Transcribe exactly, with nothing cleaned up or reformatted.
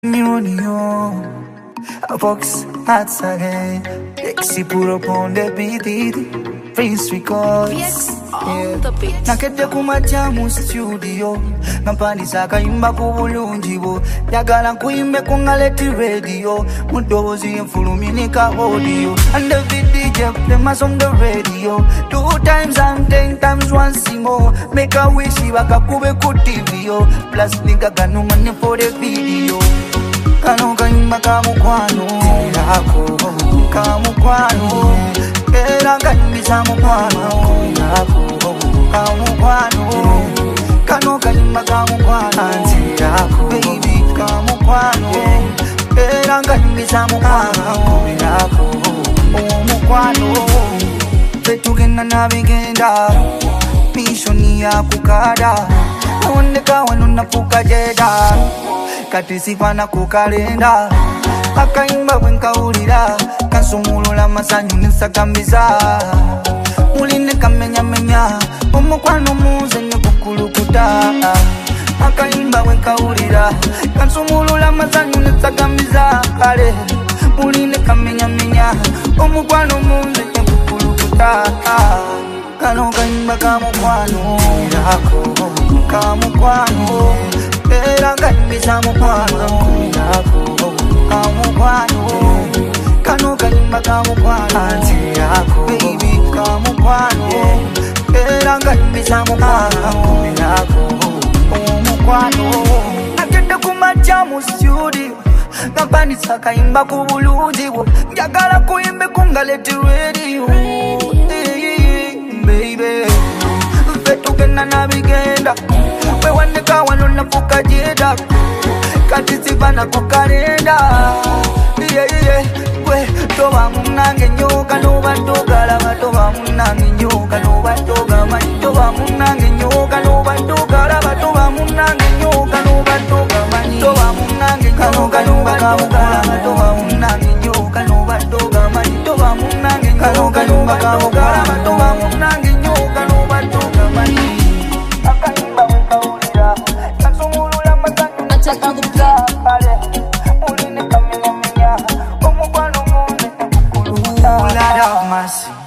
Union, a box outside, Lexi puro pon the beat, Prince Records. Yes, on the beat. Nakete kumajamu studio, Nampani saka imba kubulungi bo. Yagala kuimbe kungaleti radio, Mudozi infuluminika audio. And the D J play my song the radio. Two times and ten times once more. Make a wish wakakube ku T V yo. Plus nigga ganu money for the video. Kano kaimba kamukwano yako kamukwano era kanisa mukwano yako kamukwano kano kaimba kamukwano anti yako baby kamukwano era kanisa mukwano yako mukwano betugenda nabigenda mishoni ya kukada naoneka wano nafuka jeda Katisi pana kukalenda Akaimba wenkawulira Kansumulula masanyu nisakambiza Muline kamenya menya Omukwano muze nekukulukuta Akaimba wenkawulira Kansumulula masanyu nisakambiza Kale Muline kamenya menya Omukwano muze nekukulukuta Kano kaimba kamukwano Yako Kamukwano Era kanisa mukwano yako kamukwano Kano kaimba kamukwano anti yako baby kamukwano Era kanisa mukwano yako mukwano Nakende kumajamu studio Kampani saka imba kubulungi wo Njagala kuimbe kungaleti radio Baby Vetugenda nabigenda Wewaneka wano nafuka jeda Katisi bana kukalenda Yeah yeah We toba munange nyoka Noba toga lava toba munange nyoka Noba toga mani Toba munange nyoka Noba toga lava toba munange nyoka Noba toga mani Toba munange nyoka Noba toga lava toba munange nyoka Noba toga mani Toba munange nyoka Noba toga lava toba munange nyoka Noba toga mani Lord have mercy.